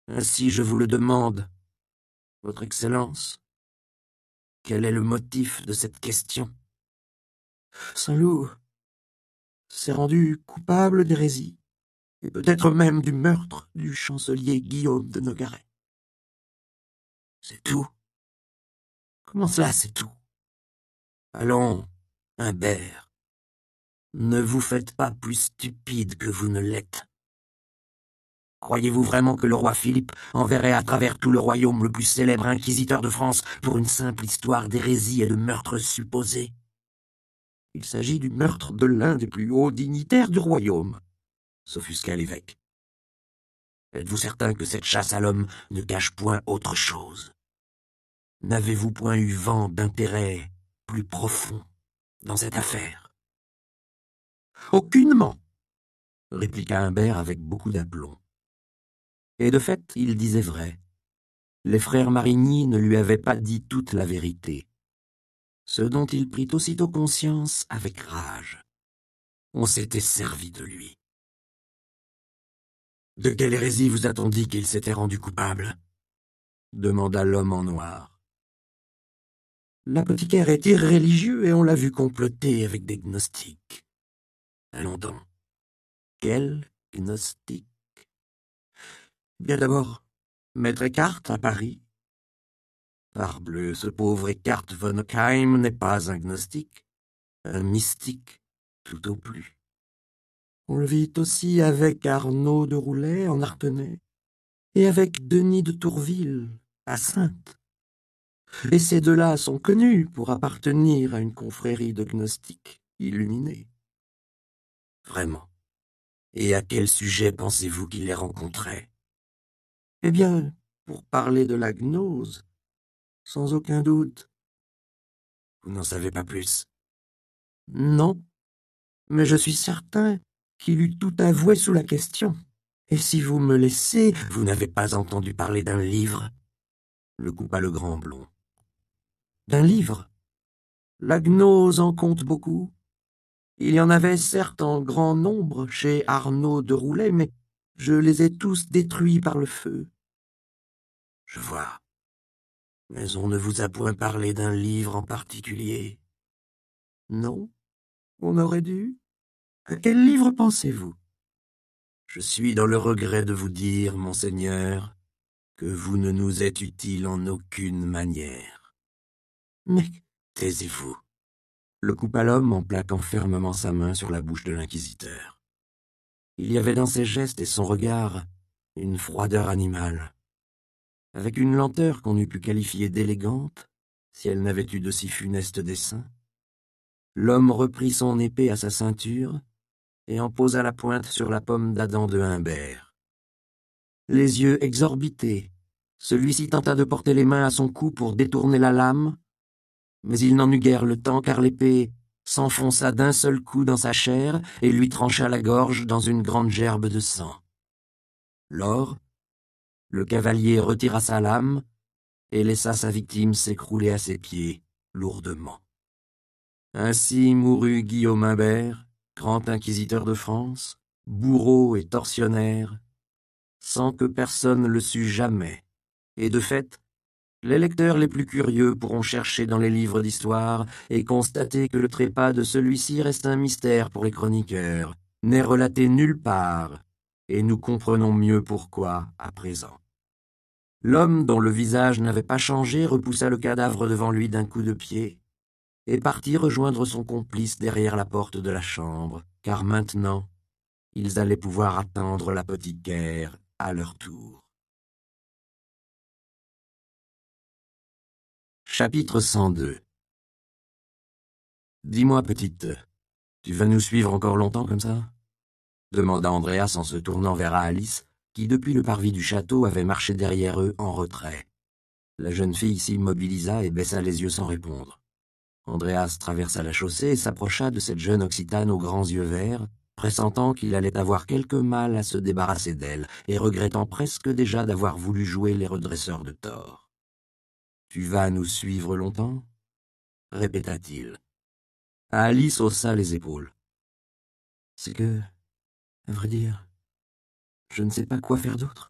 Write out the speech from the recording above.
Ainsi je vous le demande, Votre Excellence, quel est le motif de cette question? Saint-Loup s'est rendu coupable d'hérésie, et peut-être même du meurtre du chancelier Guillaume de Nogaret. C'est tout. Comment cela, c'est tout? Allons, Humbert, ne vous faites pas plus stupide que vous ne l'êtes. Croyez-vous vraiment que le roi Philippe enverrait à travers tout le royaume le plus célèbre inquisiteur de France pour une simple histoire d'hérésie et de meurtre supposé? Il s'agit du meurtre de l'un des plus hauts dignitaires du royaume, s'offusqua l'évêque. Êtes-vous certain que cette chasse à l'homme ne cache point autre chose? N'avez-vous point eu vent d'intérêt plus profond dans cette affaire? Aucunement, répliqua Humbert avec beaucoup d'aplomb. Et de fait, il disait vrai. Les frères Marigny ne lui avaient pas dit toute la vérité, ce dont il prit aussitôt conscience avec rage. On s'était servi de lui. De quelle hérésie vous a-t-on dit qu'il s'était rendu coupable? Demanda l'homme en noir. L'apothicaire est irréligieux et on l'a vu comploter avec des gnostiques. Allons donc. Quel gnostique? Bien d'abord, Maître Eckhart à Paris. Parbleu, ce pauvre Eckhart von Ockheim n'est pas un gnostique, un mystique, tout au plus. On le vit aussi avec Arnaud de Roulet en Artenay, et avec Denis de Tourville à Saintes. Et ces deux-là sont connus pour appartenir à une confrérie de gnostiques illuminés. Vraiment. Et à quel sujet pensez-vous qu'il les rencontrait? Eh bien, pour parler de la gnose, sans aucun doute. Vous n'en savez pas plus? Non, mais je suis certain qu'il eût tout avoué sous la question. Et si vous me laissez, vous n'avez pas entendu parler d'un livre? Le coupa le grand blond. D'un livre? La gnose en compte beaucoup. Il y en avait certes en grand nombre chez Arnaud de Roulet, mais je les ai tous détruits par le feu. Je vois. Mais on ne vous a point parlé d'un livre en particulier. Non, on aurait dû. À quel livre pensez-vous? Je suis dans le regret de vous dire, monseigneur, que vous ne nous êtes utile en aucune manière. Mais taisez-vous, le coupa l'homme en plaquant fermement sa main sur la bouche de l'inquisiteur. Il y avait dans ses gestes et son regard une froideur animale, avec une lenteur qu'on eût pu qualifier d'élégante, si elle n'avait eu de si funestes desseins. L'homme reprit son épée à sa ceinture et en posa la pointe sur la pomme d'Adam de Humbert. Les yeux exorbités, celui-ci tenta de porter les mains à son cou pour détourner la lame, mais il n'en eut guère le temps car l'épée s'enfonça d'un seul coup dans sa chair et lui trancha la gorge dans une grande gerbe de sang. Lors, le cavalier retira sa lame et laissa sa victime s'écrouler à ses pieds, lourdement. Ainsi mourut Guillaume Humbert, grand inquisiteur de France, bourreau et tortionnaire, sans que personne le sût jamais, et de fait, les lecteurs les plus curieux pourront chercher dans les livres d'histoire et constater que le trépas de celui-ci reste un mystère pour les chroniqueurs, n'est relaté nulle part, et nous comprenons mieux pourquoi à présent. L'homme dont le visage n'avait pas changé repoussa le cadavre devant lui d'un coup de pied, et partit rejoindre son complice derrière la porte de la chambre, car maintenant, ils allaient pouvoir attendre l'apothicaire à leur tour. Chapitre 102. Dis-moi, petite, tu vas nous suivre encore longtemps comme ça? Demanda Andreas en se tournant vers Alice, qui depuis le parvis du château avait marché derrière eux en retrait. La jeune fille s'immobilisa et baissa les yeux sans répondre. Andreas traversa la chaussée et s'approcha de cette jeune Occitane aux grands yeux verts, pressentant qu'il allait avoir quelque mal à se débarrasser d'elle, et regrettant presque déjà d'avoir voulu jouer les redresseurs de tort. « Tu vas nous suivre longtemps ?» répéta-t-il. Alice haussa les épaules. « C'est que, à vrai dire, je ne sais pas quoi faire d'autre.